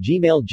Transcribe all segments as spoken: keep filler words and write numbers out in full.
Gmail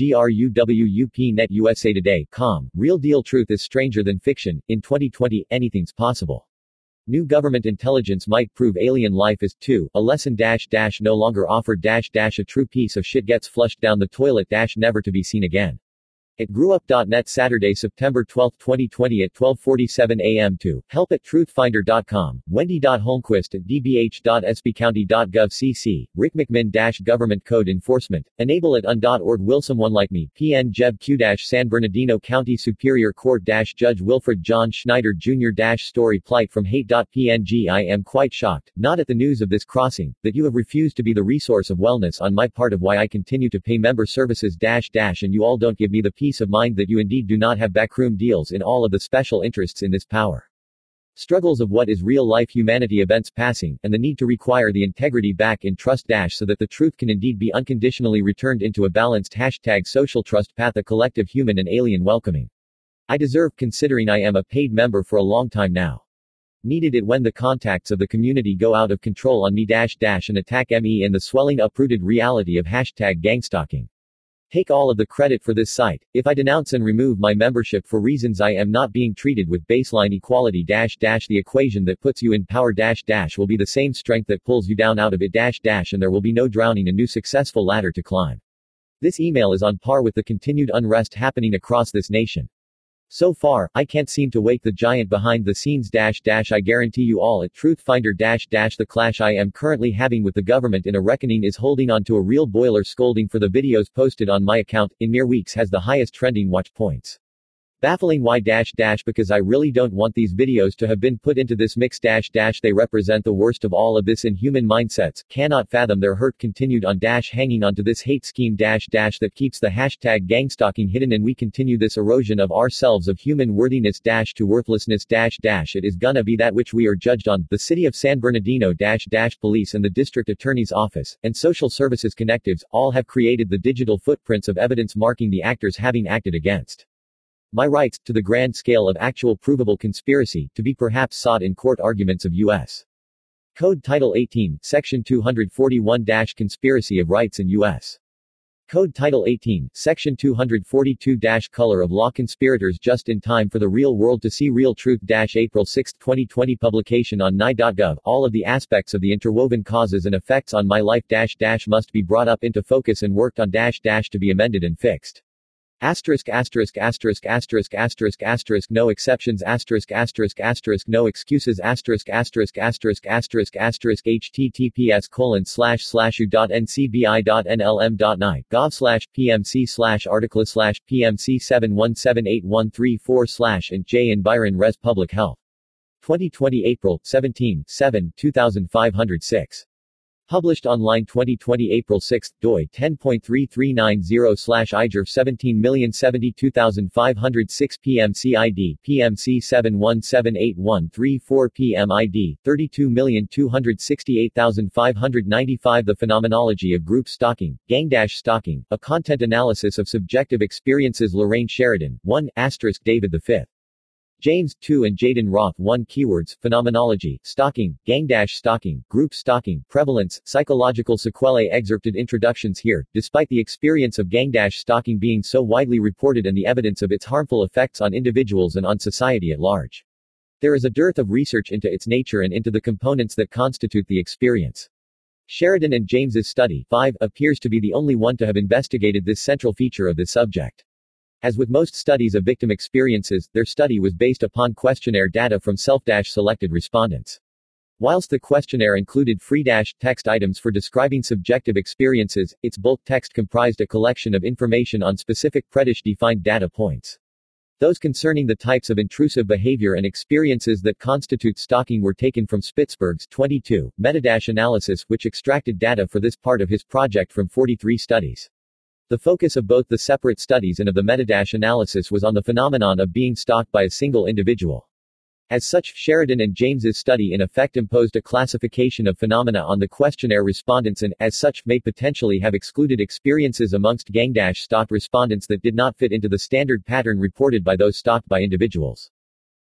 GRUWUP Net U S A Today, com. Real deal truth is stranger than fiction. In twenty twenty, anything's possible. New government intelligence might prove alien life is, too, a lesson dash dash no longer offered dash dash a true piece of shit gets flushed down the toilet dash never to be seen again. At grew up dot net Saturday, September twelfth, twenty twenty at twelve forty-seven a m to help at truth finder dot com, wendy dot holmquist at d b h dot s b county dot gov c c, Rick McMinn dash government code enforcement, enable at un dot org will someone like me, P N Jeb Q dash San Bernardino County Superior Court dash Judge Wilfred John Schneider Junior dash story plight from hate dot p n g. I am quite shocked, not at the news of this crossing, that you have refused to be the resource of wellness on my part of why I continue to pay member services dash dash and you all don't give me the peace of mind that you indeed do not have backroom deals in all of the special interests in this power. Struggles of what is real-life humanity events passing, and the need to require the integrity back in trust dash so that the truth can indeed be unconditionally returned into a balanced hashtag social trust path a collective human and alien welcoming. I deserve considering I am a paid member for a long time now. Needed it when the contacts of the community go out of control on me dash dash and attack me in the swelling uprooted reality of hashtag gangstalking. Take all of the credit for this site. If I denounce and remove my membership for reasons I am not being treated with baseline equality dash dash the equation that puts you in power dash dash will be the same strength that pulls you down out of it dash dash and there will be no drowning a new successful ladder to climb. This email is on par with the continued unrest happening across this nation. So far, I can't seem to wake the giant behind the scenes dash dash I guarantee you all at Truthfinder dash dash the clash I am currently having with the government in a reckoning is holding on to a real boiler scolding for the videos posted on my account, in mere weeks has the highest trending watch points. Baffling why dash dash because I really don't want these videos to have been put into this mix dash dash they represent the worst of all of this inhuman mindsets, cannot fathom their hurt continued on dash hanging onto this hate scheme dash dash that keeps the hashtag gangstalking hidden and we continue this erosion of ourselves of human worthiness dash to worthlessness dash dash it is gonna be that which we are judged on. The city of San Bernardino dash dash police and the district attorney's office, and social services connectives, all have created the digital footprints of evidence marking the actors having acted against my rights, to the grand scale of actual provable conspiracy, to be perhaps sought in court arguments of U S Code Title eighteen, Section two forty-one Conspiracy of Rights in U S Code Title eighteen, Section two forty-two Color of Law Conspirators just in time for the real world to see real truth April sixth twenty twenty publication on N I dot gov. All of the aspects of the interwoven causes and effects on my life dash dash must be brought up into focus and worked on dash dash to be amended and fixed. Asterisk asterisk asterisk asterisk asterisk asterisk no exceptions asterisk asterisk asterisk no excuses asterisk asterisk asterisk asterisk asterisk https colon slash slash u dot ncbi dot nlm dot ni gov slash pmc slash article slash pmc seven one seven eight one three four slash and J in Byron Res Public Health. twenty twenty April seventeenth, seventh, two thousand five hundred six. Published online twenty twenty April sixth, doi ten point three three nine zero slash I J R F seventeen million seventy-two thousand five hundred six P M C I D, P M C seven one seven eight one three four P M I D, thirty-two million two hundred sixty-eight thousand five hundred ninety-five The phenomenology of group stalking, gang dash stalking, a content analysis of subjective experiences Lorraine Sheridan, one, asterisk David the fifth. James, two and Jaden Roth one Keywords, Phenomenology, Stalking, Gang-Stalking, Group Stalking, Prevalence, Psychological Sequelae Excerpted introductions here, despite the experience of gang-stalking being so widely reported and the evidence of its harmful effects on individuals and on society at large. There is a dearth of research into its nature and into the components that constitute the experience. Sheridan and James's study, five, appears to be the only one to have investigated this central feature of this subject. As with most studies of victim experiences, their study was based upon questionnaire data from self-selected respondents. Whilst the questionnaire included free-text items for describing subjective experiences, its bulk text comprised a collection of information on specific predefined data points. Those concerning the types of intrusive behavior and experiences that constitute stalking were taken from Spitzberg's twenty-two metadash analysis, which extracted data for this part of his project from forty-three studies. The focus of both the separate studies and of the metadash analysis was on the phenomenon of being stalked by a single individual. As such, Sheridan and James's study in effect imposed a classification of phenomena on the questionnaire respondents and, as such, may potentially have excluded experiences amongst gang-stalked respondents that did not fit into the standard pattern reported by those stalked by individuals.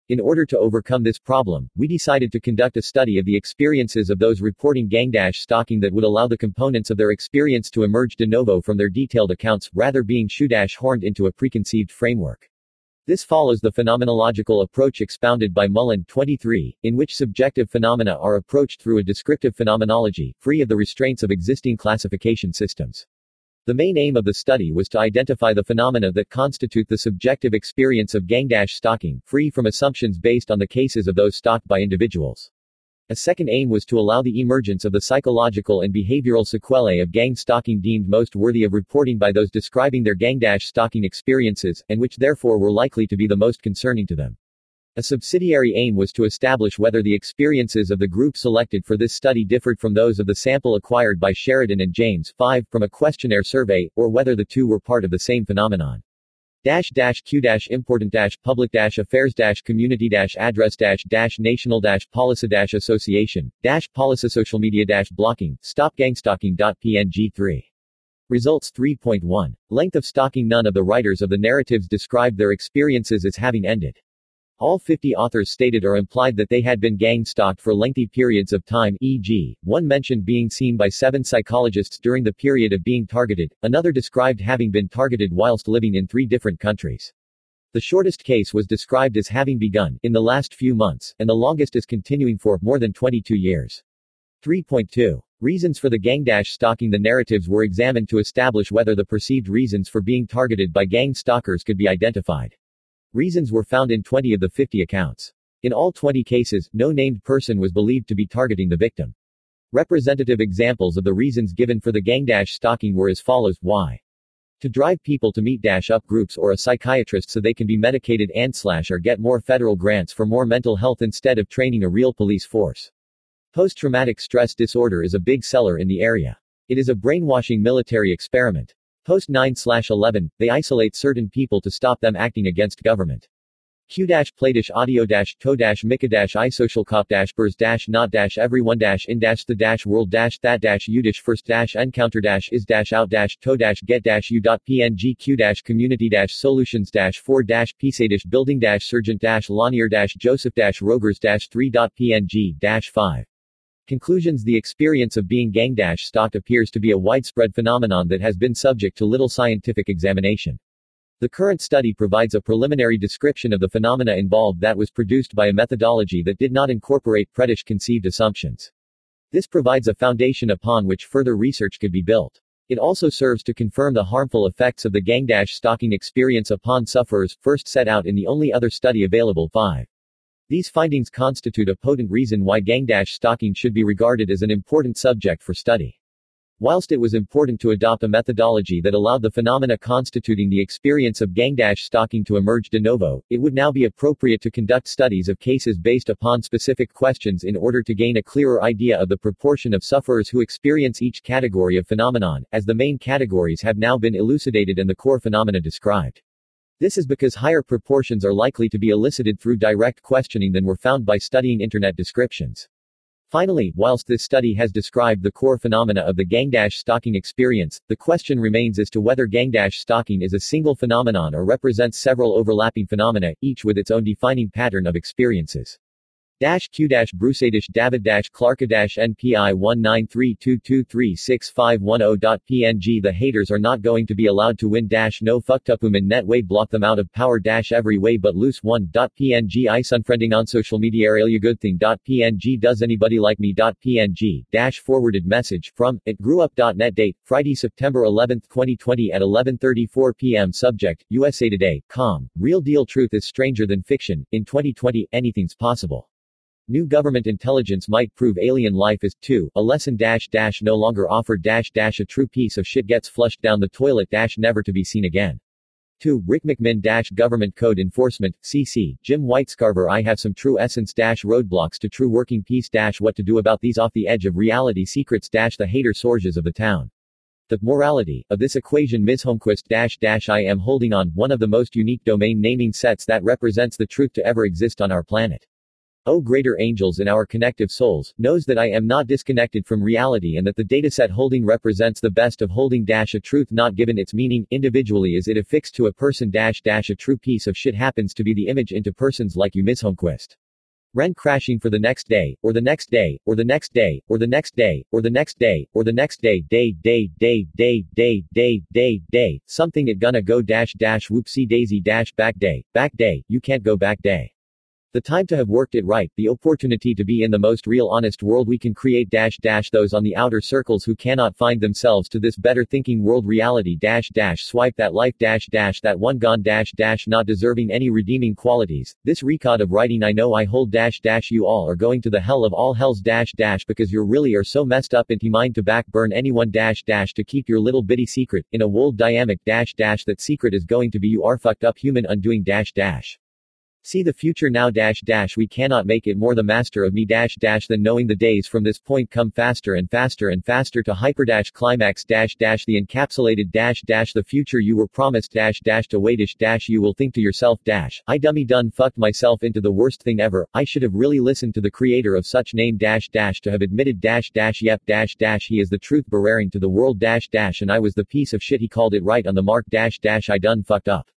In order to overcome this problem, we decided to conduct a study of the experiences of those reporting gang-stalking that would allow the components of their experience to emerge de novo from their detailed accounts, rather being shoe-horned into a preconceived framework. This follows the phenomenological approach expounded by Mullen twenty-three, in which subjective phenomena are approached through a descriptive phenomenology, free of the restraints of existing classification systems. The main aim of the study was to identify the phenomena that constitute the subjective experience of gang-stalking, free from assumptions based on the cases of those stalked by individuals. A second aim was to allow the emergence of the psychological and behavioral sequelae of gang stalking deemed most worthy of reporting by those describing their gang-stalking experiences, and which therefore were likely to be the most concerning to them. A subsidiary aim was to establish whether the experiences of the group selected for this study differed from those of the sample acquired by Sheridan and James five from a questionnaire survey, or whether the two were part of the same phenomenon. Dash dash Q dash important dash public dash affairs dash community dash address dash dash national dash policy dash association dash policy social media dash blocking stop gangstalking dot P N G three. Results three point one. Length of stalking. None of the writers of the narratives described their experiences as having ended. All fifty authors stated or implied that they had been gang-stalked for lengthy periods of time, for example, one mentioned being seen by seven psychologists during the period of being targeted, another described having been targeted whilst living in three different countries. The shortest case was described as having begun in the last few months, and the longest as continuing for more than twenty-two years. three point two. Reasons for the gang-stalking. The narratives were examined to establish whether the perceived reasons for being targeted by gang stalkers could be identified. Reasons were found in twenty of the fifty accounts. In all twenty cases, no named person was believed to be targeting the victim. Representative examples of the reasons given for the gang-stalking were as follows. Why? To drive people to meet-up groups or a psychiatrist so they can be medicated and slash or get more federal grants for more mental health instead of training a real police force. Post-traumatic stress disorder is a big seller in the area. It is a brainwashing military experiment. Post nine eleven, they isolate certain people to stop them acting against government. Q-play audio to mika isocialcop bers not everyone in the world that udish first encounter is out to get u.png q community solutions four psa building sergeant lanier joseph rogers three png five. Conclusions. The experience of being gang-stalked appears to be a widespread phenomenon that has been subject to little scientific examination. The current study provides a preliminary description of the phenomena involved that was produced by a methodology that did not incorporate preconceived assumptions. This provides a foundation upon which further research could be built. It also serves to confirm the harmful effects of the gang-stalking experience upon sufferers, first set out in the only other study available. five. These findings constitute a potent reason why gang-stalking should be regarded as an important subject for study. Whilst it was important to adopt a methodology that allowed the phenomena constituting the experience of gang-stalking to emerge de novo, it would now be appropriate to conduct studies of cases based upon specific questions in order to gain a clearer idea of the proportion of sufferers who experience each category of phenomenon, as the main categories have now been elucidated and the core phenomena described. This is because higher proportions are likely to be elicited through direct questioning than were found by studying internet descriptions. Finally, whilst this study has described the core phenomena of the gang-stalking experience, the question remains as to whether gang-stalking is a single phenomenon or represents several overlapping phenomena, each with its own defining pattern of experiences. Q Bruce David Clark N P I one nine three two two three six five one zero dot P N G. The haters are not going to be allowed to win. No fucktupum in net way block them out of power. Every way but loose. one dot P N G. I unfriending on social media. Area good thing. .png. Does anybody like me? .png. Dash forwarded message from it grew up dot net. Date Friday, September eleventh, twenty twenty at eleven thirty-four p m Subject U S A Today. Com. Real deal. Truth is stranger than fiction. In twenty twenty, anything's possible. New government intelligence might prove alien life is, two, a lesson dash dash no longer offered dash dash a true piece of shit gets flushed down the toilet dash never to be seen again. two. Rick McMinn dash government code enforcement, C C, Jim Whitescarver. I have some true essence dash roadblocks to true working peace dash what to do about these off the edge of reality secrets dash the hater sources of the town. The morality of this equation. Miz Holmquist dash dash I am holding on, one of the most unique domain naming sets that represents the truth to ever exist on our planet. O greater angels in our connective souls, knows that I am not disconnected from reality and that the dataset holding represents the best of holding dash a truth not given its meaning, individually is it affixed to a person dash dash a true piece of shit happens to be the image into persons like you Miss Holmquist. Ren crashing for the next day, or the next day, or the next day, or the next day, or the next day, or the next day, day, day, day, day, day, day, day, day, something it gonna go dash dash whoopsie daisy dash back day, back day, you can't go back day. The time to have worked it right, the opportunity to be in the most real honest world we can create dash dash those on the outer circles who cannot find themselves to this better thinking world reality dash dash swipe that life dash dash that one gone dash dash not deserving any redeeming qualities, this record of writing I know I hold dash dash you all are going to the hell of all hells dash dash because you really are so messed up into mind to back burn anyone dash dash to keep your little bitty secret, in a world dynamic dash dash that secret is going to be you are fucked up human undoing dash dash. See the future now dash dash we cannot make it more the master of me dash dash than knowing the days from this point come faster and faster and faster to hyper dash climax dash dash the encapsulated dash dash the future you were promised dash dash to waitish dash you will think to yourself dash I dummy done fucked myself into the worst thing ever, I should have really listened to the creator of such name dash dash to have admitted dash dash yep dash dash he is the truth bearing to the world dash dash and I was the piece of shit he called it right on the mark dash dash I done fucked up.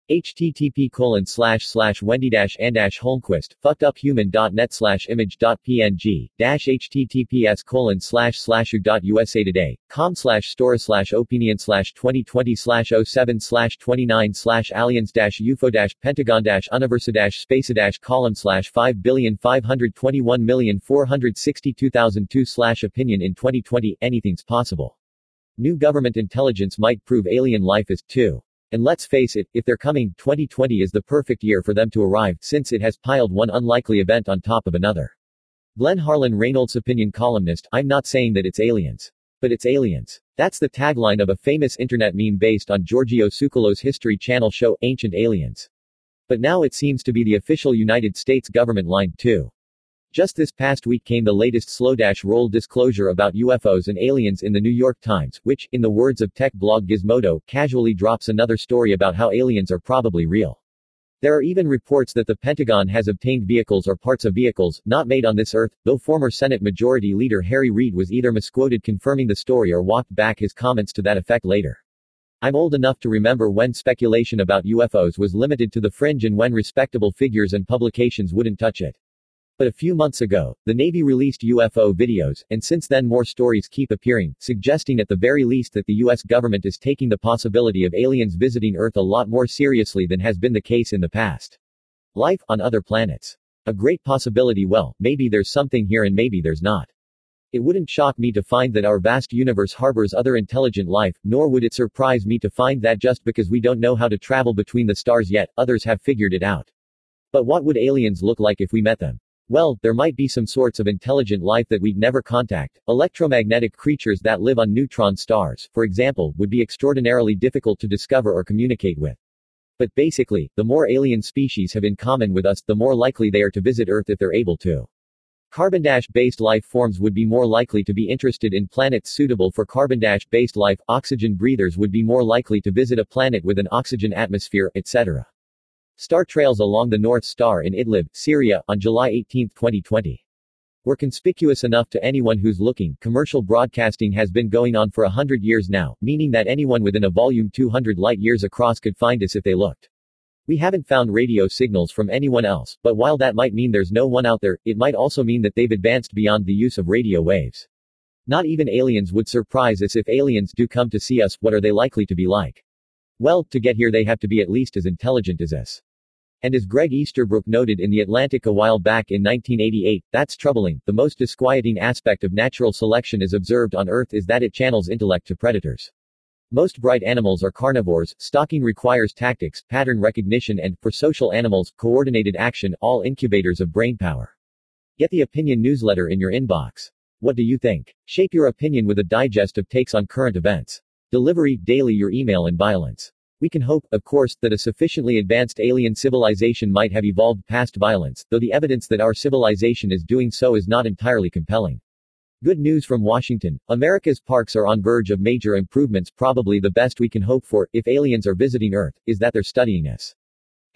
http colon slash slash wendy dash and dash holmquist fuckeduphuman.net slash image dot png dash https colon slash slash u dot usa today com slash store slash opinion slash twenty twenty slash oh seven slash twenty-nine slash aliens dash ufo dash pentagon dash universa dash space dash column slash five billion five hundred twenty-one million four hundred sixty-two thousand two slash opinion in twenty twenty anything's possible. New government intelligence might prove alien life is too. And let's face it, if they're coming, twenty twenty is the perfect year for them to arrive, since it has piled one unlikely event on top of another. Glenn Harlan Reynolds opinion columnist, I'm not saying that it's aliens. But it's aliens. That's the tagline of a famous internet meme based on Giorgio Tsoukalos' History Channel show, Ancient Aliens. But now it seems to be the official United States government line too. Just this past week came the latest slow dash roll disclosure about U F Os and aliens in the New York Times, which, in the words of tech blog Gizmodo, casually drops another story about how aliens are probably real. There are even reports that the Pentagon has obtained vehicles or parts of vehicles, not made on this earth, though former Senate Majority Leader Harry Reid was either misquoted confirming the story or walked back his comments to that effect later. I'm old enough to remember when speculation about U F Os was limited to the fringe and when respectable figures and publications wouldn't touch it. But a few months ago, the Navy released U F O videos, and since then more stories keep appearing, suggesting at the very least that the U S government is taking the possibility of aliens visiting Earth a lot more seriously than has been the case in the past. Life on other planets. A great possibility. Well, maybe there's something here and maybe there's not. It wouldn't shock me to find that our vast universe harbors other intelligent life, nor would it surprise me to find that just because we don't know how to travel between the stars yet, others have figured it out. But what would aliens look like if we met them? Well, there might be some sorts of intelligent life that we'd never contact. Electromagnetic creatures that live on neutron stars, for example, would be extraordinarily difficult to discover or communicate with. But basically, the more alien species have in common with us, the more likely they are to visit Earth if they're able to. Carbon-based life forms would be more likely to be interested in planets suitable for carbon-based life, oxygen breathers would be more likely to visit a planet with an oxygen atmosphere, et cetera. Star trails along the North Star in Idlib, Syria, on July eighteenth twenty twenty. Were conspicuous enough to anyone who's looking. Commercial broadcasting has been going on for a hundred years now, meaning that anyone within a volume two hundred light years across could find us if they looked. We haven't found radio signals from anyone else, but while that might mean there's no one out there, it might also mean that they've advanced beyond the use of radio waves. Not even aliens would surprise us. If aliens do come to see us, what are they likely to be like? Well, to get here they have to be at least as intelligent as us. And as Greg Easterbrook noted in The Atlantic a while back in nineteen eighty-eight, that's troubling. The most disquieting aspect of natural selection as observed on Earth is that it channels intellect to predators. Most bright animals are carnivores, stalking requires tactics, pattern recognition and, for social animals, coordinated action, all incubators of brainpower. Get the opinion newsletter in your inbox. What do you think? Shape your opinion with a digest of takes on current events. Delivery, daily your email and violence. We can hope, of course, that a sufficiently advanced alien civilization might have evolved past violence, though the evidence that our civilization is doing so is not entirely compelling. Good news from Washington. America's parks are on verge of major improvements. Probably the best we can hope for, if aliens are visiting Earth, is that they're studying us.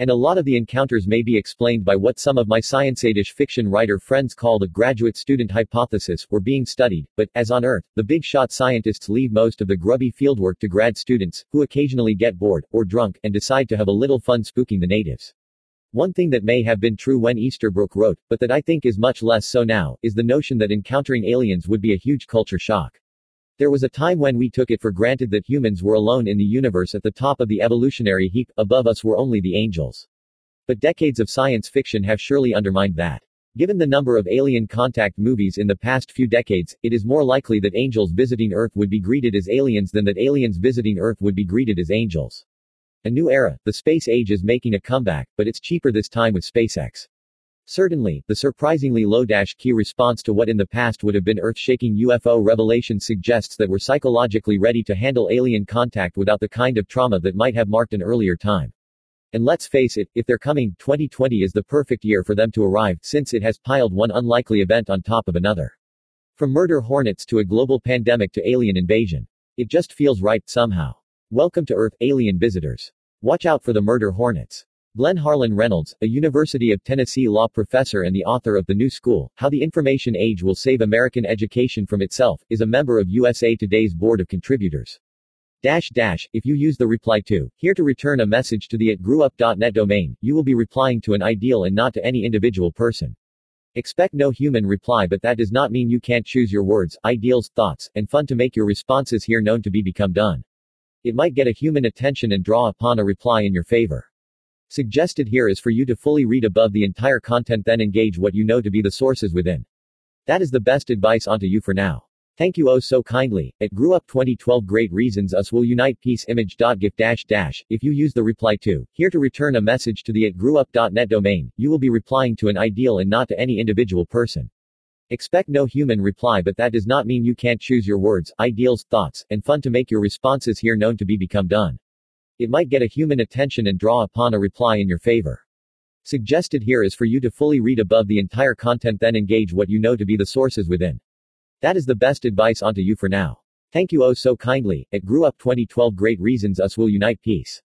And a lot of the encounters may be explained by what some of my science-ish fiction writer friends call the graduate-student hypothesis, were being studied, but, as on Earth, the big-shot scientists leave most of the grubby fieldwork to grad students, who occasionally get bored, or drunk, and decide to have a little fun spooking the natives. One thing that may have been true when Easterbrook wrote, but that I think is much less so now, is the notion that encountering aliens would be a huge culture shock. There was a time when we took it for granted that humans were alone in the universe at the top of the evolutionary heap, above us were only the angels. But decades of science fiction have surely undermined that. Given the number of alien contact movies in the past few decades, it is more likely that angels visiting Earth would be greeted as aliens than that aliens visiting Earth would be greeted as angels. A new era, the space age is making a comeback, but it's cheaper this time with SpaceX. Certainly, the surprisingly low-key response to what in the past would have been earth-shaking U F O revelations suggests that we're psychologically ready to handle alien contact without the kind of trauma that might have marked an earlier time. And let's face it, if they're coming, twenty twenty is the perfect year for them to arrive, since it has piled one unlikely event on top of another. From murder hornets to a global pandemic to alien invasion. It just feels right, somehow. Welcome to Earth, alien visitors. Watch out for the murder hornets. Glenn Harlan Reynolds, a University of Tennessee law professor and the author of The New School, How the Information Age Will Save American Education from Itself, is a member of U S A Today's Board of Contributors. Dash dash, if you use the reply to, here to return a message to the at grewup dot net domain, you will be replying to an ideal and not to any individual person. Expect no human reply, but that does not mean you can't choose your words, ideals, thoughts, and fun to make your responses here known to be become done. It might get a human attention and draw upon a reply in your favor. Suggested here is for you to fully read above the entire content, then engage what you know to be the sources within. That is the best advice onto you for now. Thank you oh so kindly. At GrewUp twenty twelve Great Reasons Us Will Unite Peace Image dot gif dash dash, if you use the reply to, here to return a message to the at grewup dot net domain, you will be replying to an ideal and not to any individual person. Expect no human reply, but that does not mean you can't choose your words, ideals, thoughts, and fun to make your responses here known to be become done. It might get a human attention and draw upon a reply in your favor. Suggested here is for you to fully read above the entire content, then engage what you know to be the sources within. That is the best advice onto you for now. Thank you oh so kindly. At GrewUp twenty twelve Great Reasons Us Will Unite Peace.